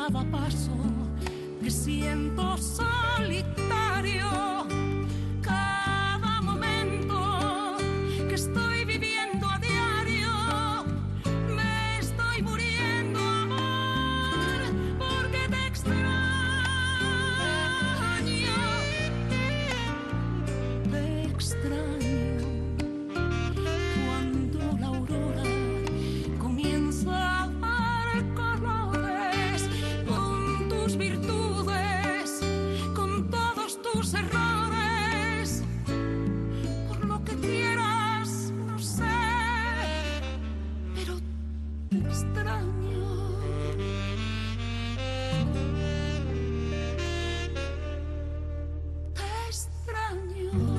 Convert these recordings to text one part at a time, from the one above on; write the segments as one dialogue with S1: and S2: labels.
S1: cada paso me siento solitario. Cada momento que estoy viviendo a diario me estoy muriendo, amor, porque te extraño. Te extraño cuando la aurora comienza a dar colores con tus virtudes, con todos tus errores. Por lo que quieras, no sé, pero te extraño. Te extraño.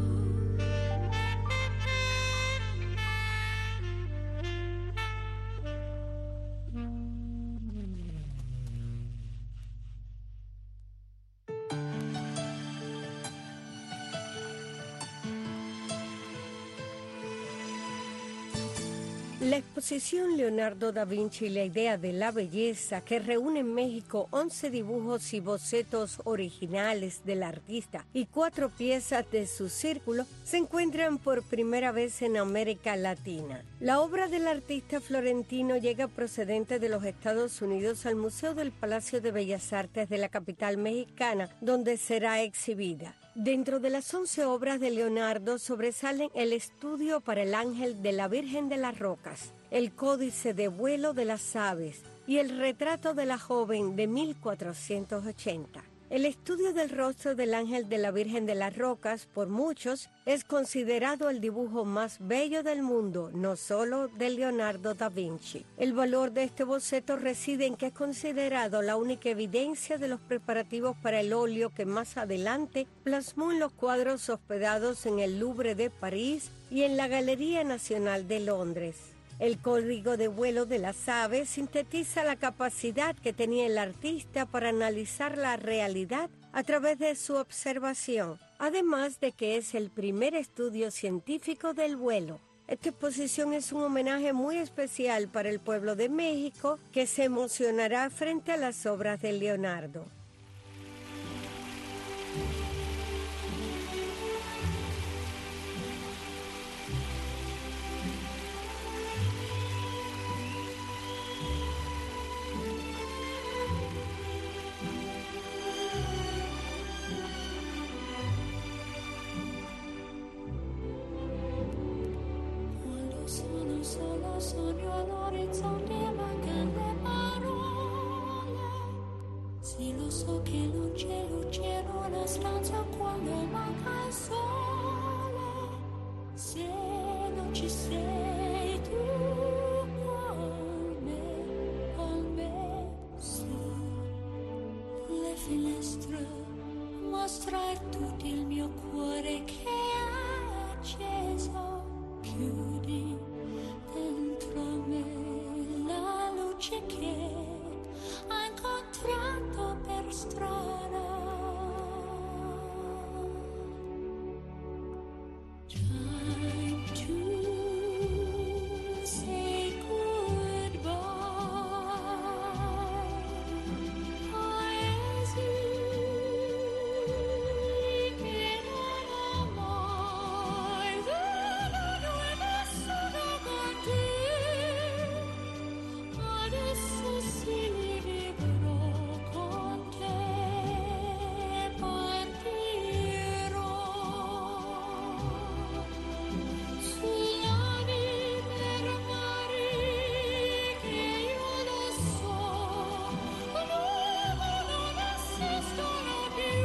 S2: La exposición Leonardo da Vinci, la idea de la belleza, que reúne en México 11 dibujos y bocetos originales del artista y 4 piezas de su círculo, se encuentran por primera vez en América Latina. La obra del artista florentino llega procedente de los Estados Unidos al Museo del Palacio de Bellas Artes de la capital mexicana, donde será exhibida. Dentro de las 11 obras de Leonardo sobresalen el Estudio para el Ángel de la Virgen de las Rocas, el Códice de Vuelo de las Aves y el Retrato de la Joven de 1480. El estudio del rostro del Ángel de la Virgen de las Rocas, por muchos, es considerado el dibujo más bello del mundo, no solo de Leonardo da Vinci. El valor de este boceto reside en que es considerado la única evidencia de los preparativos para el óleo que más adelante plasmó en los cuadros hospedados en el Louvre de París y en la Galería Nacional de Londres. El código de vuelo de las aves sintetiza la capacidad que tenía el artista para analizar la realidad a través de su observación, además de que es el primer estudio científico del vuelo. Esta exposición es un homenaje muy especial para el pueblo de México, que se emocionará frente a las obras de Leonardo.
S1: Solo sogno all'orizzonte, mancano le parole. Sì, lo so che non c'è luce in una stanza quando manca il sole. Se non ci sei tu con me, sulle finestre mostra tutto il mio cuore che è acceso. Chiudi dentro me la luce che ho incontrato per strada. Time to say goodbye. Paesi che non ho mai veduto nessuno con te. Adesso sì vivrò con te, partirò sulle navi per mari che io lo so, non esistono più.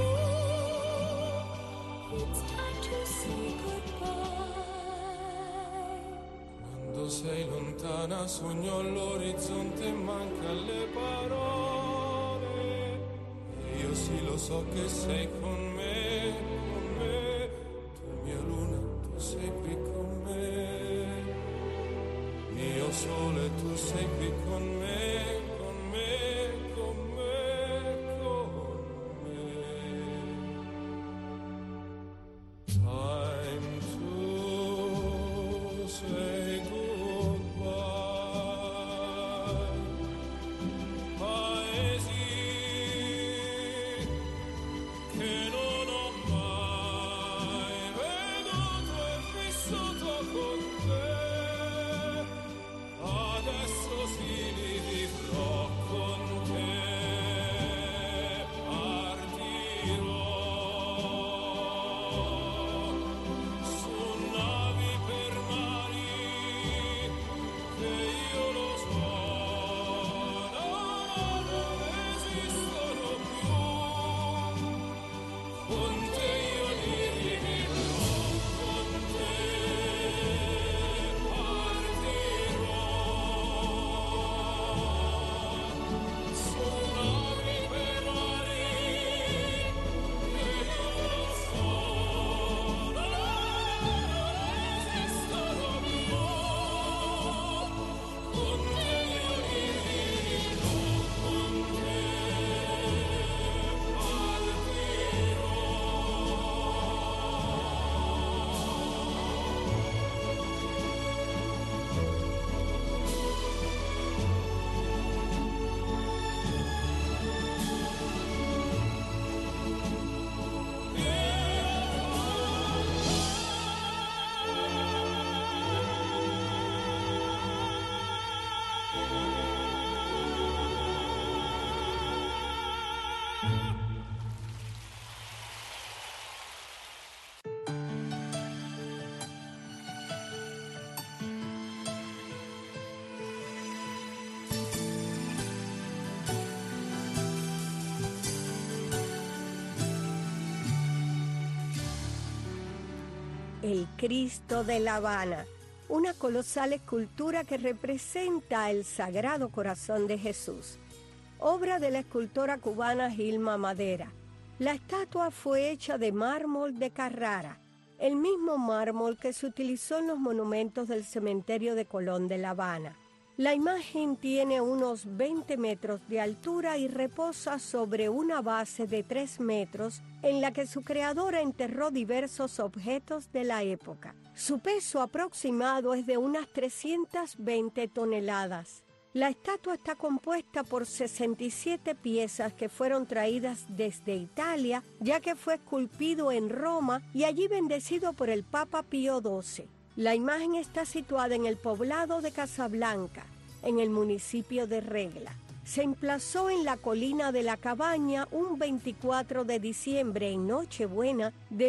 S1: It's time to say goodbye.
S3: Quando sei lontana sogno all'orizzonte e manca le parole. Io sì lo so che sei con me, tu mia luna, tu sei qui con me. Mio sole, tu sei qui con me, con me, con me, con me. Time to say goodbye. Paesi
S2: el Cristo de La Habana, una colosal escultura que representa el Sagrado Corazón de Jesús, obra de la escultora cubana Gilma Madera. La estatua fue hecha de mármol de Carrara, el mismo mármol que se utilizó en los monumentos del cementerio de Colón de La Habana. La imagen tiene unos 20 metros de altura y reposa sobre una base de 3 metros en la que su creadora enterró diversos objetos de la época. Su peso aproximado es de unas 320 toneladas. La estatua está compuesta por 67 piezas que fueron traídas desde Italia, ya que fue esculpido en Roma y allí bendecido por el Papa Pío XII. La imagen está situada en el poblado de Casablanca, en el municipio de Regla. Se emplazó en la colina de la Cabaña un 24 de diciembre en Nochebuena de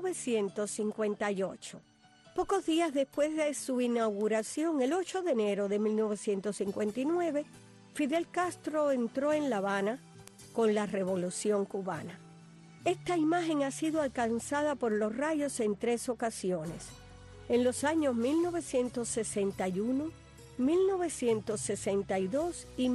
S2: 1958. Pocos días después de su inauguración, el 8 de enero de 1959, Fidel Castro entró en La Habana con la Revolución Cubana. Esta imagen ha sido alcanzada por los rayos en 3 ocasiones. En los años 1961, 1962 y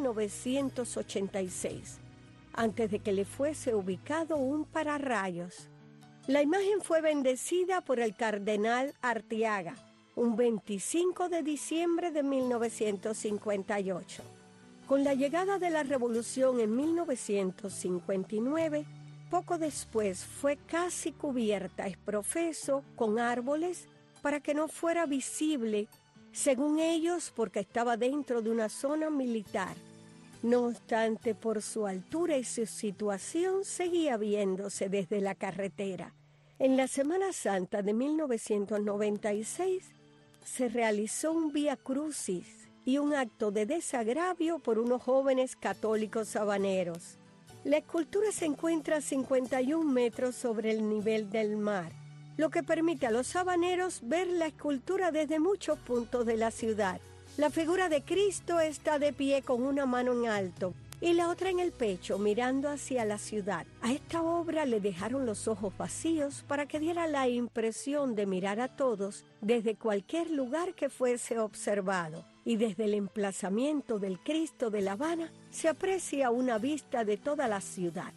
S2: 1986, antes de que le fuese ubicado un pararrayos. La imagen fue bendecida por el cardenal Arteaga, un 25 de diciembre de 1958. Con la llegada de la revolución en 1959, poco después fue casi cubierta ex profeso con árboles para que no fuera visible, según ellos, porque estaba dentro de una zona militar. No obstante, por su altura y su situación, seguía viéndose desde la carretera. En la Semana Santa de 1996 se realizó un Vía Crucis y un acto de desagravio por unos jóvenes católicos habaneros. La escultura se encuentra a 51 metros sobre el nivel del mar, lo que permite a los habaneros ver la escultura desde muchos puntos de la ciudad. La figura de Cristo está de pie con una mano en alto y la otra en el pecho, mirando hacia la ciudad. A esta obra le dejaron los ojos vacíos para que diera la impresión de mirar a todos desde cualquier lugar que fuese observado. Y desde el emplazamiento del Cristo de La Habana se aprecia una vista de toda la ciudad.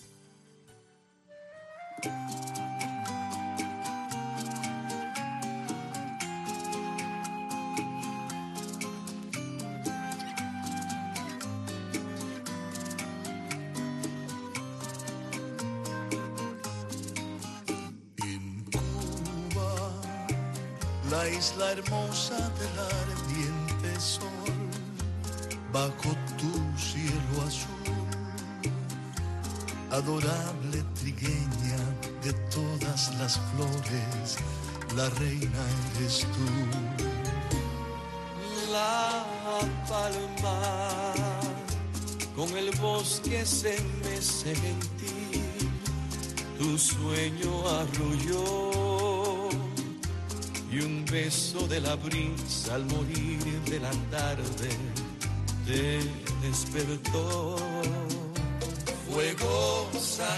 S4: La isla hermosa del ardiente sol, bajo tu cielo azul, adorable trigueña de todas las flores, la reina eres tú.
S3: La palma con el bosque se mece gentil, tu sueño arrulló. Y un beso de la brisa al morir de la tarde te despertó. Fuego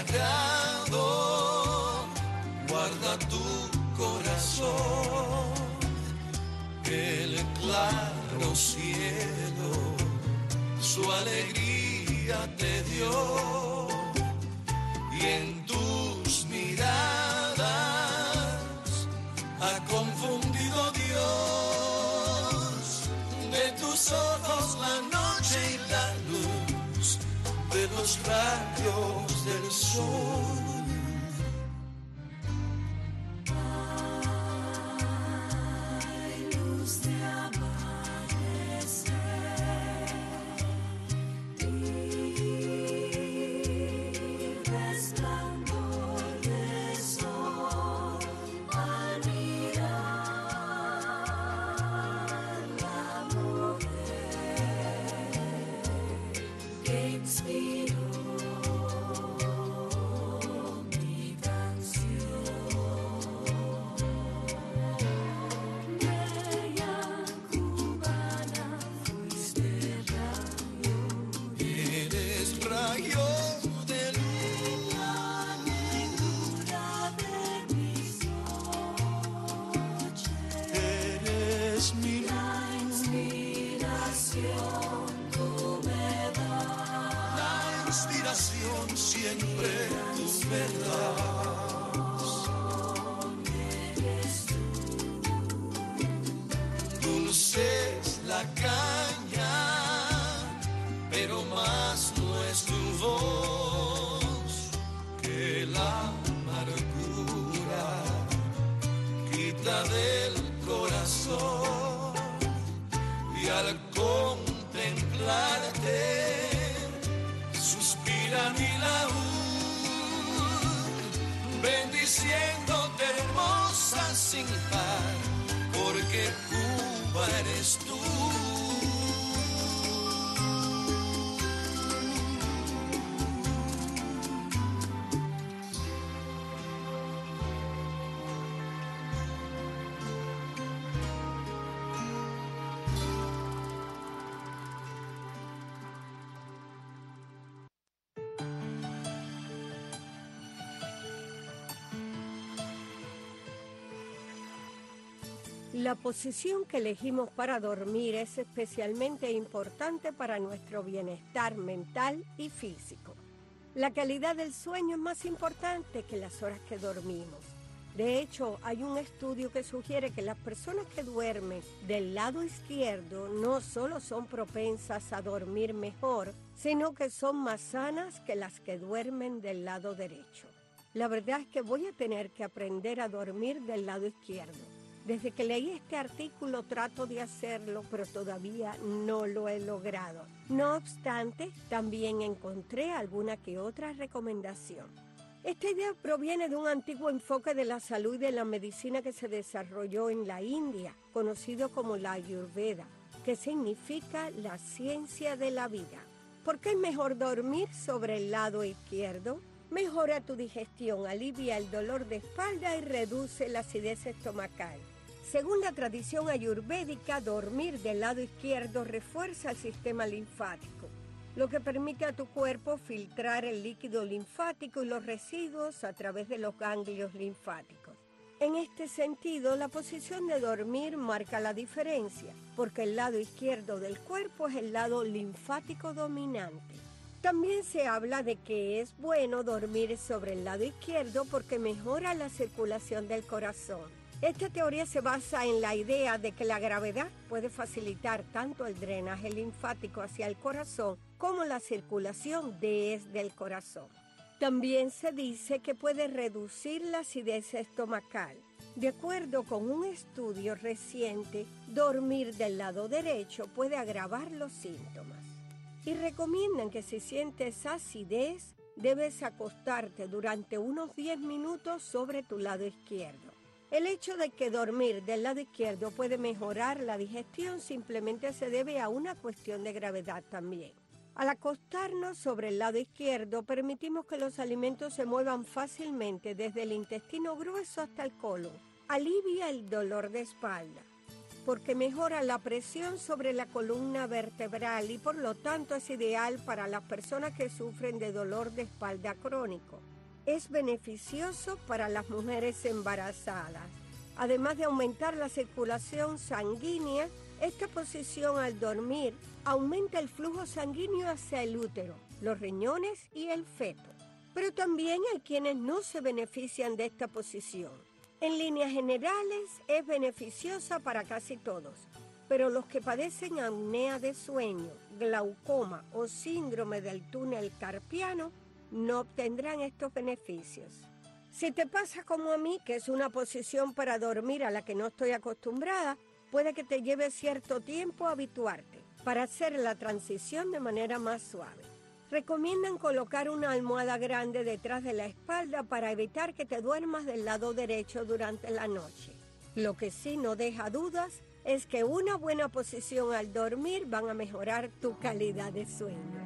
S3: sagrado, guarda tu corazón, el claro cielo su alegría te dio, y en tus miradas ha confundido Dios, de tus ojos la noche y la luz de los rayos del sol.
S4: conspiración siempre tu verdad. Dulce es la caña, pero más no es tu voz que la amargura quita del corazón. Y al contemplarte suspira mi laúd, bendiciéndote hermosa sin par, porque Cuba eres tú.
S2: La posición que elegimos para dormir es especialmente importante para nuestro bienestar mental y físico. La calidad del sueño es más importante que las horas que dormimos. De hecho, hay un estudio que sugiere que las personas que duermen del lado izquierdo no solo son propensas a dormir mejor, sino que son más sanas que las que duermen del lado derecho. La verdad es que voy a tener que aprender a dormir del lado izquierdo. Desde que leí este artículo trato de hacerlo, pero todavía no lo he logrado. No obstante, también encontré alguna que otra recomendación. Esta idea proviene de un antiguo enfoque de la salud y de la medicina que se desarrolló en la India, conocido como la Ayurveda, que significa la ciencia de la vida. ¿Por qué es mejor dormir sobre el lado izquierdo? Mejora tu digestión, alivia el dolor de espalda y reduce la acidez estomacal. Según la tradición ayurvédica, dormir del lado izquierdo refuerza el sistema linfático, lo que permite a tu cuerpo filtrar el líquido linfático y los residuos a través de los ganglios linfáticos. En este sentido, la posición de dormir marca la diferencia, porque el lado izquierdo del cuerpo es el lado linfático dominante. También se habla de que es bueno dormir sobre el lado izquierdo porque mejora la circulación del corazón. Esta teoría se basa en la idea de que la gravedad puede facilitar tanto el drenaje linfático hacia el corazón como la circulación desde el corazón. También se dice que puede reducir la acidez estomacal. De acuerdo con un estudio reciente, dormir del lado derecho puede agravar los síntomas. Y recomiendan que si sientes acidez, debes acostarte durante unos 10 minutos sobre tu lado izquierdo. El hecho de que dormir del lado izquierdo puede mejorar la digestión simplemente se debe a una cuestión de gravedad también. Al acostarnos sobre el lado izquierdo, permitimos que los alimentos se muevan fácilmente desde el intestino grueso hasta el colon. Alivia el dolor de espalda, porque mejora la presión sobre la columna vertebral y por lo tanto es ideal para las personas que sufren de dolor de espalda crónico. Es beneficioso para las mujeres embarazadas. Además de aumentar la circulación sanguínea, esta posición al dormir aumenta el flujo sanguíneo hacia el útero, los riñones y el feto. Pero también hay quienes no se benefician de esta posición. En líneas generales es beneficiosa para casi todos, pero los que padecen apnea de sueño, glaucoma o síndrome del túnel carpiano no obtendrán estos beneficios. Si te pasa como a mí, que es una posición para dormir a la que no estoy acostumbrada, puede que te lleve cierto tiempo habituarte para hacer la transición de manera más suave. Recomiendan colocar una almohada grande detrás de la espalda para evitar que te duermas del lado derecho durante la noche. Lo que sí no deja dudas es que una buena posición al dormir van a mejorar tu calidad de sueño.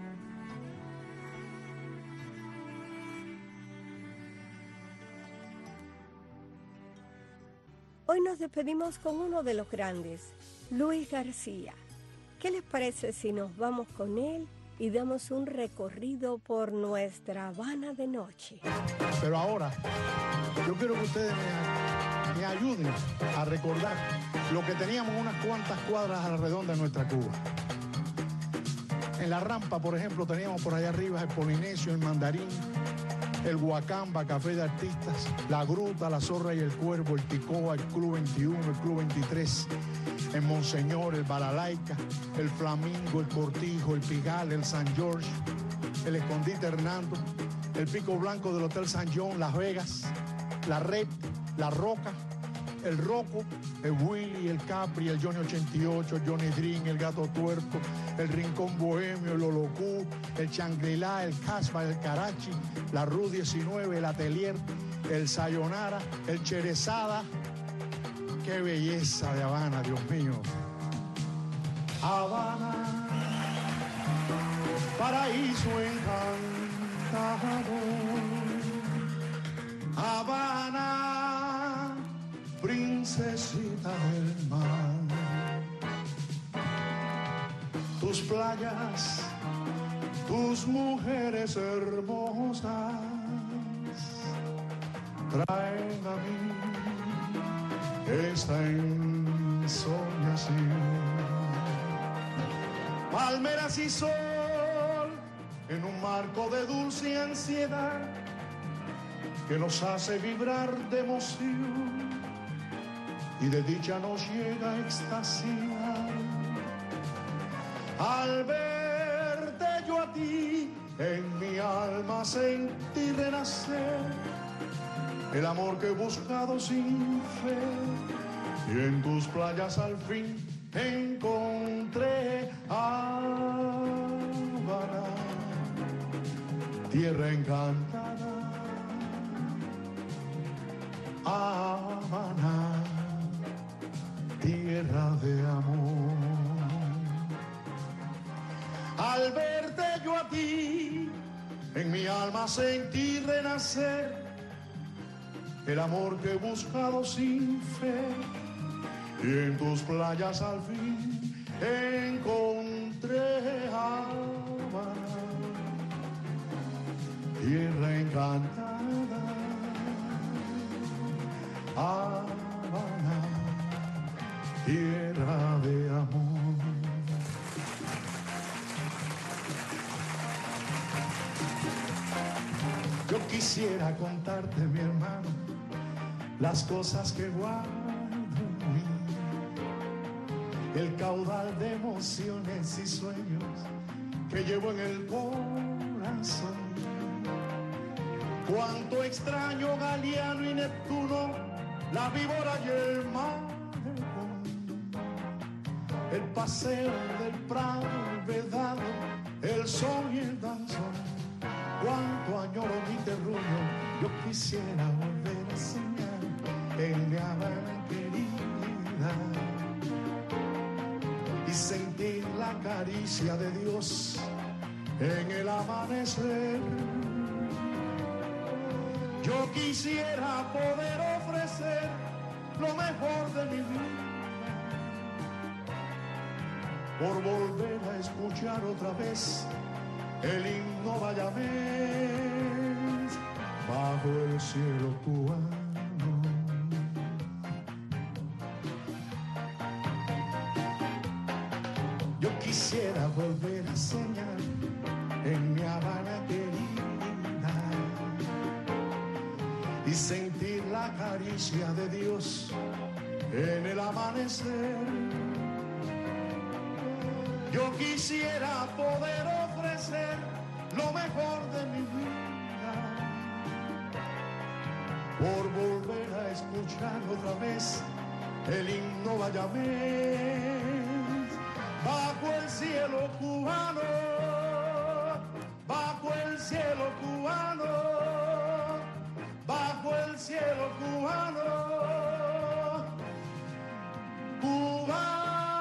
S2: Hoy nos despedimos con uno de los grandes, Luis García. ¿Qué les parece si nos vamos con él y damos un recorrido por nuestra Habana de noche?
S5: Pero ahora, yo quiero que ustedes me ayuden a recordar lo que teníamos unas cuantas cuadras alrededor de nuestra Cuba. En la rampa, por ejemplo, teníamos por allá arriba el Polinesio, el Mandarín, el Huacamba, Café de Artistas, la Gruta, la Zorra y el Cuervo, el Ticoa, el Club 21, el Club 23, el Monseñor, el Balalaica, el Flamingo, el Cortijo, el Pigal, el San George, el Escondite Hernando, el Pico Blanco del Hotel San John, Las Vegas, la Red, la Roca, el Rocco, el Willy, el Capri, el Johnny 88, el Johnny Dream, el Gato Tuerto, el Rincón Bohemio, el Olocú, el Shangri-La, el Casbah, el Karachi, la Ru 19, el Atelier, el Sayonara, el Cherezada. ¡Qué belleza de Habana, Dios mío! Habana, paraíso encantador. Habana, princesita del mar. Tus playas, tus mujeres hermosas traen a mí esta ensoñación. Palmeras y sol en un marco de dulce ansiedad que nos hace vibrar de emoción y de dicha nos llega a extasiar. Al verte yo a ti, en mi alma sentí renacer el amor que he buscado sin fe, y en tus playas al fin encontré Habana, tierra encantada. Habana, tierra de amor. Al verte yo a ti, en mi alma sentí renacer el amor que he buscado sin fe, y en tus playas al fin encontré Habana, tierra encantada. Habana, tierra de amor. Yo quisiera contarte, mi hermano, las cosas que guardo en mí, el caudal de emociones y sueños que llevo en el corazón. Cuánto extraño Galiano y Neptuno, la víbora y el malecón, el paseo del Prado, el Vedado, el sol y el danzón. Cuánto añoro mi terruño, yo quisiera volver a soñar en mi Habana querida y sentir la caricia de Dios en el amanecer. Yo quisiera poder ofrecer lo mejor de mi vida por volver a escuchar otra vez el himno bayamés bajo el cielo cubano. Yo quisiera volver a soñar en mi Habana querida y sentir la caricia de Dios en el amanecer. Yo quisiera poder ofrecer lo mejor de mi vida por volver a escuchar otra vez el himno bayamés bajo el cielo cubano, bajo el cielo cubano, bajo el cielo cubano, cubano.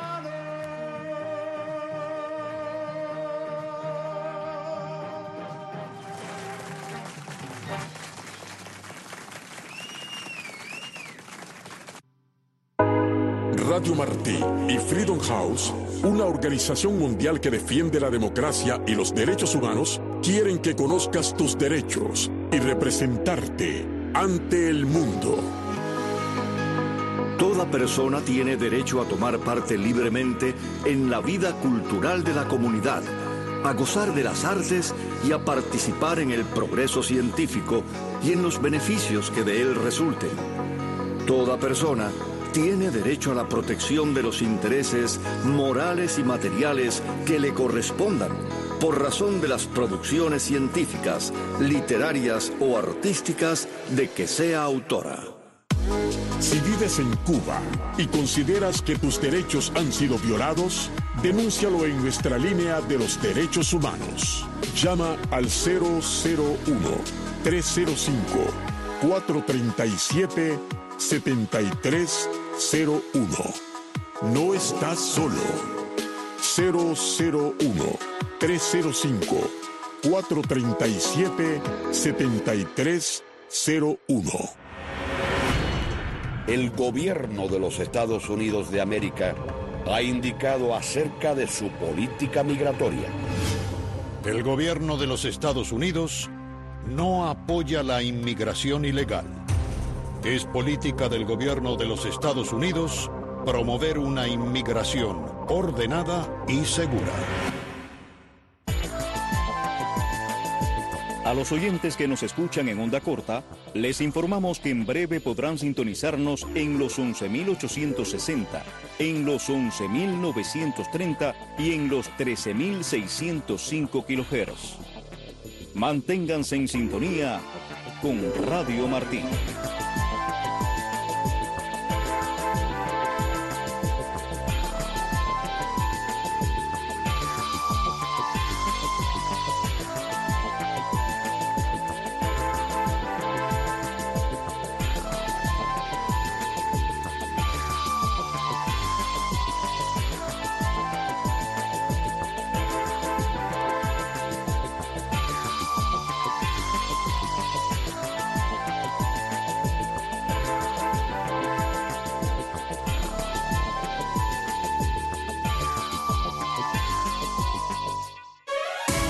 S6: Radio Martí y Freedom House, una organización mundial que defiende la democracia y los derechos humanos, quieren que conozcas tus derechos y representarte ante el mundo.
S7: Toda persona tiene derecho a tomar parte libremente en la vida cultural de la comunidad, a gozar de las artes y a participar en el progreso científico y en los beneficios que de él resulten. Toda persona tiene derecho a la protección de los intereses morales y materiales que le correspondan por razón de las producciones científicas, literarias o artísticas de que sea autora.
S6: Si vives en Cuba y consideras que tus derechos han sido violados, denúncialo en nuestra línea de los derechos humanos. Llama al 001-305-437-7301. No estás solo. 001-305-437-7301.
S8: El gobierno de los Estados Unidos de América ha indicado acerca de su política migratoria.
S9: El gobierno de los Estados Unidos no apoya la inmigración ilegal. Es política del gobierno de los Estados Unidos promover una inmigración ordenada y segura.
S10: A los oyentes que nos escuchan en onda corta, les informamos que en breve podrán sintonizarnos en los 11.860, en los 11.930 y en los 13.605 kHz. Manténganse en sintonía con Radio Martí.